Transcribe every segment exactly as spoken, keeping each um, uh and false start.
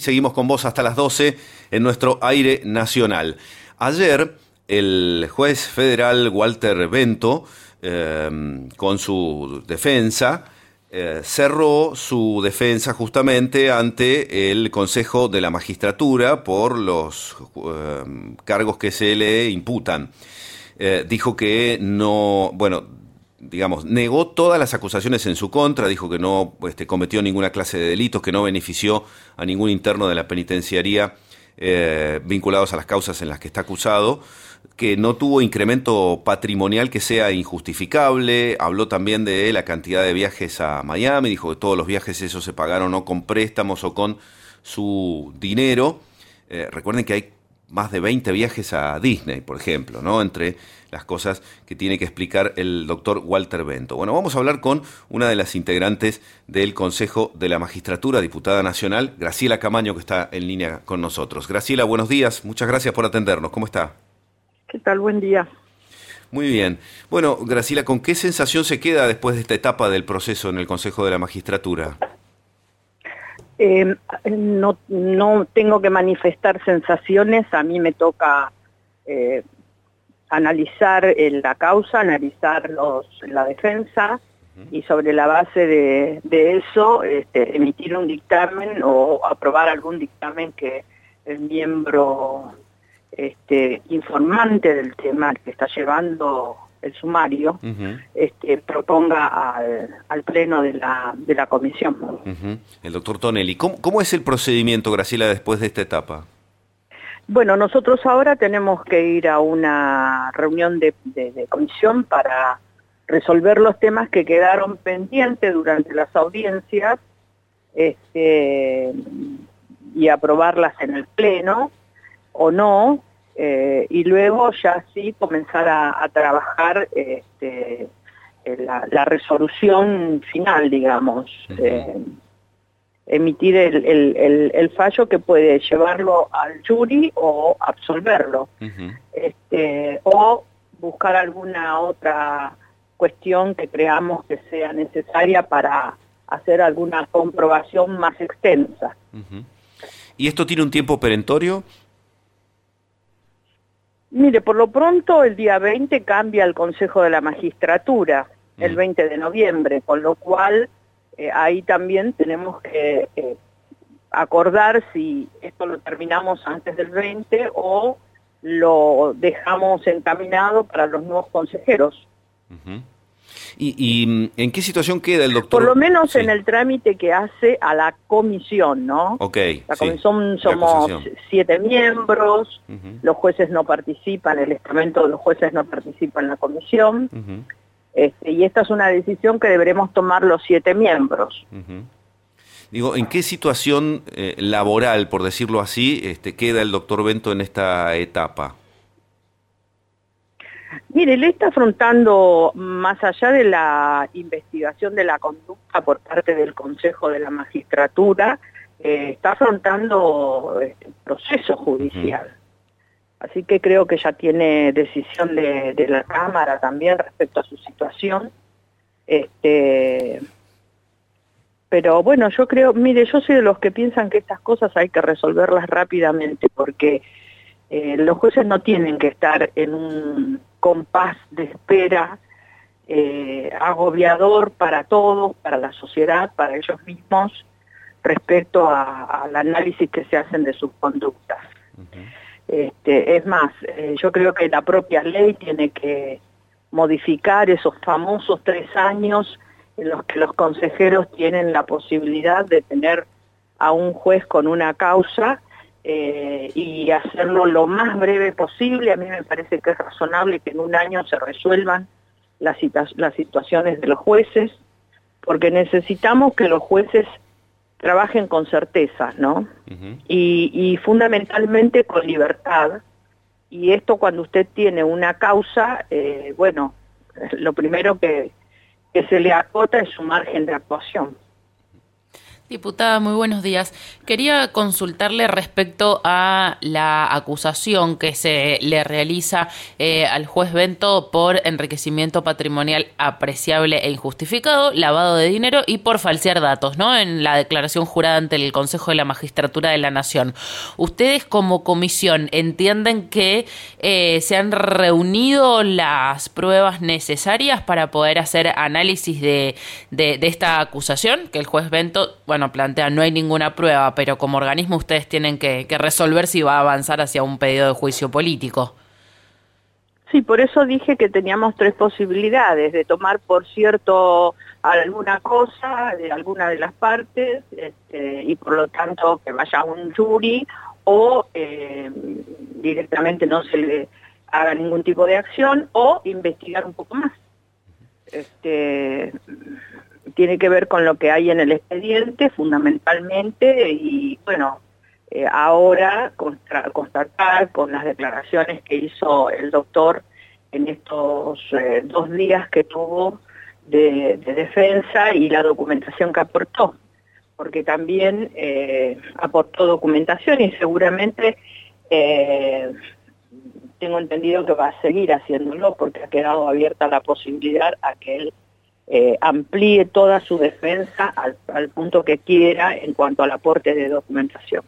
seguimos con vos hasta las doce en nuestro aire nacional. Ayer, el juez federal Walter Bento, eh, con su defensa, eh, cerró su defensa justamente ante el Consejo de la Magistratura por los eh, cargos que se le imputan. Eh, dijo que no, bueno, digamos, negó todas las acusaciones en su contra, dijo que no este, cometió ninguna clase de delitos, que no benefició a ningún interno de la penitenciaría eh, vinculados a las causas en las que está acusado, que no tuvo incremento patrimonial que sea injustificable. Habló también de la cantidad de viajes a Miami, dijo que todos los viajes esos se pagaron o con préstamos o con su dinero. Eh, recuerden que hay más de veinte viajes a Disney, por ejemplo, ¿no? Entre las cosas que tiene que explicar el doctor Walter Bento. Bueno, vamos a hablar con una de las integrantes del Consejo de la Magistratura, diputada nacional, Graciela Camaño, que está en línea con nosotros. Graciela, buenos días, muchas gracias por atendernos. ¿Cómo está? ¿Qué tal? Buen día. Muy bien. Bueno, Graciela, ¿con qué sensación se queda después de esta etapa del proceso en el Consejo de la Magistratura? Eh, no, no tengo que manifestar sensaciones, a mí me toca eh, analizar eh, la causa, analizar los, la defensa uh-huh. y sobre la base de, de eso este, emitir un dictamen o aprobar algún dictamen que el miembro este, informante del tema que está llevando el sumario, uh-huh. este, proponga al, al pleno de la, de la comisión. Uh-huh. El doctor Tonelli, ¿cómo, ¿cómo es el procedimiento, Graciela, después de esta etapa? Bueno, nosotros ahora tenemos que ir a una reunión de, de, de comisión para resolver los temas que quedaron pendientes durante las audiencias este, y aprobarlas en el pleno o no. Eh, y luego ya sí comenzar a, a trabajar este, la, la resolución final, digamos, uh-huh. eh, emitir el, el, el, el fallo que puede llevarlo al jury o absolverlo, uh-huh. este, o buscar alguna otra cuestión que creamos que sea necesaria para hacer alguna comprobación más extensa. Uh-huh. ¿Y esto tiene un tiempo perentorio? Mire, por lo pronto el día veinte cambia el Consejo de la Magistratura, mm. el veinte de noviembre, con lo cual eh, ahí también tenemos que eh, acordar si esto lo terminamos antes del veinte o lo dejamos encaminado para los nuevos consejeros. Uh-huh. ¿Y, ¿Y en qué situación queda el doctor? Por lo menos sí. en el trámite que hace a la comisión, ¿no? Ok. La comisión sí, somos la siete miembros, uh-huh. los jueces no participan, el estamento de los jueces no participa en la comisión, uh-huh. este, y esta es una decisión que deberemos tomar los siete miembros. Uh-huh. Digo, ¿en qué situación eh, laboral, por decirlo así, este, queda el doctor Bento en esta etapa? Mire, él está afrontando, más allá de la investigación de la conducta por parte del Consejo de la Magistratura, eh, está afrontando este, proceso judicial. Uh-huh. Así que creo que ya tiene decisión de, de la Cámara también respecto a su situación. Este, pero bueno, yo creo, mire, yo soy de los que piensan que estas cosas hay que resolverlas rápidamente, porque eh, los jueces no tienen que estar en un compás de espera eh, agobiador para todos, para la sociedad, para ellos mismos, respecto a, al análisis que se hacen de sus conductas. Uh-huh. Este, es más, eh, yo creo que la propia ley tiene que modificar esos famosos tres años en los que los consejeros tienen la posibilidad de tener a un juez con una causa Eh, y hacerlo lo más breve posible. A mí me parece que es razonable que en un año se resuelvan las, situa- las situaciones de los jueces, porque necesitamos que los jueces trabajen con certeza, ¿no? Uh-huh. Y, y fundamentalmente con libertad. Y esto cuando usted tiene una causa, eh, bueno, lo primero que, que se le acota es su margen de actuación. Diputada, muy buenos días. Quería consultarle respecto a la acusación que se le realiza eh, al juez Bento por enriquecimiento patrimonial apreciable e injustificado, lavado de dinero y por falsear datos, ¿no? En la declaración jurada ante el Consejo de la Magistratura de la Nación. ¿Ustedes como comisión entienden que eh, se han reunido las pruebas necesarias para poder hacer análisis de, de, de esta acusación? Que el juez Bento, bueno, Bueno, plantean, no hay ninguna prueba, pero como organismo ustedes tienen que, que resolver si va a avanzar hacia un pedido de juicio político. Sí, por eso dije que teníamos tres posibilidades, de tomar por cierto alguna cosa de alguna de las partes, este, y por lo tanto que vaya a un jury, o eh, directamente no se le haga ningún tipo de acción, o investigar un poco más. Este... Tiene que ver con lo que hay en el expediente, fundamentalmente, y bueno, eh, ahora contra, constatar con las declaraciones que hizo el doctor en estos eh, dos días que tuvo de, de defensa y la documentación que aportó, porque también eh, aportó documentación y seguramente eh, tengo entendido que va a seguir haciéndolo porque ha quedado abierta la posibilidad a que él Eh, amplíe toda su defensa al, al punto que quiera en cuanto al aporte de documentación.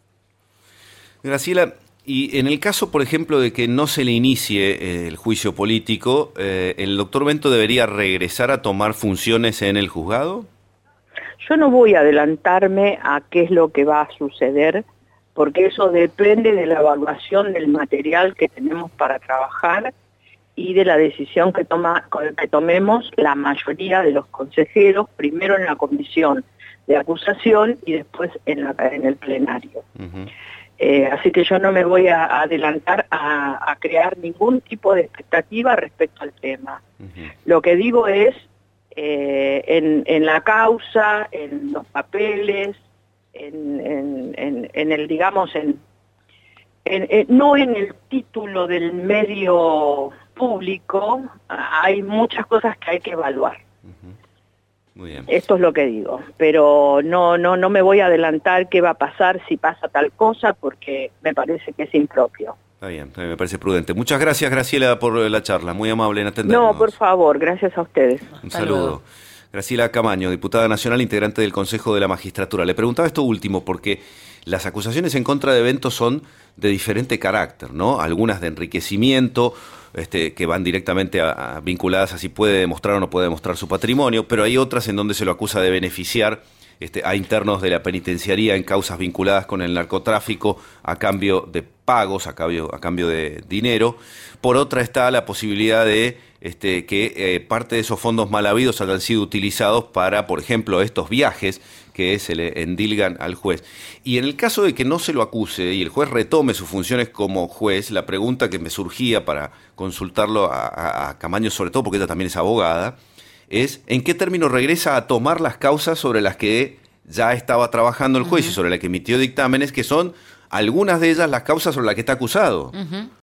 Graciela, y en el caso, por ejemplo, de que no se le inicie eh, el juicio político, eh, ¿el doctor Bento debería regresar a tomar funciones en el juzgado? Yo no voy a adelantarme a qué es lo que va a suceder, porque eso depende de la evaluación del material que tenemos para trabajar y de la decisión que, toma, que tomemos la mayoría de los consejeros, primero en la comisión de acusación y después en, la, en el plenario. Uh-huh. eh, así que yo no me voy a adelantar a, a crear ningún tipo de expectativa respecto al tema. Uh-huh. Lo que digo es, eh, en, en la causa, en los papeles, en, en, en, en el, digamos, en, en, en, no en el título del medio público, hay muchas cosas que hay que evaluar. Uh-huh. Muy bien. Esto es lo que digo, pero no, no, no me voy a adelantar qué va a pasar si pasa tal cosa, porque me parece que es impropio. Está bien, me parece prudente. Muchas gracias, Graciela, por la charla, muy amable en atendernos. No, por favor, gracias a ustedes. Un saludo. Graciela Camaño, diputada nacional, integrante del Consejo de la Magistratura. Le preguntaba esto último porque las acusaciones en contra de Bento son de diferente carácter, ¿no? Algunas de enriquecimiento, este, que van directamente a, a, vinculadas a si puede demostrar o no puede demostrar su patrimonio, pero hay otras en donde se lo acusa de beneficiar este, a internos de la penitenciaría en causas vinculadas con el narcotráfico a cambio de pagos, a cambio, a cambio de dinero. Por otra está la posibilidad de este, que eh, parte de esos fondos mal habidos hayan sido utilizados para, por ejemplo, estos viajes que se le endilgan al juez. Y en el caso de que no se lo acuse y el juez retome sus funciones como juez, la pregunta que me surgía para consultarlo a, a, a Camaño, sobre todo porque ella también es abogada, es ¿en qué término regresa a tomar las causas sobre las que ya estaba trabajando el juez uh-huh. y sobre las que emitió dictámenes, que son algunas de ellas las causas sobre las que está acusado? Uh-huh.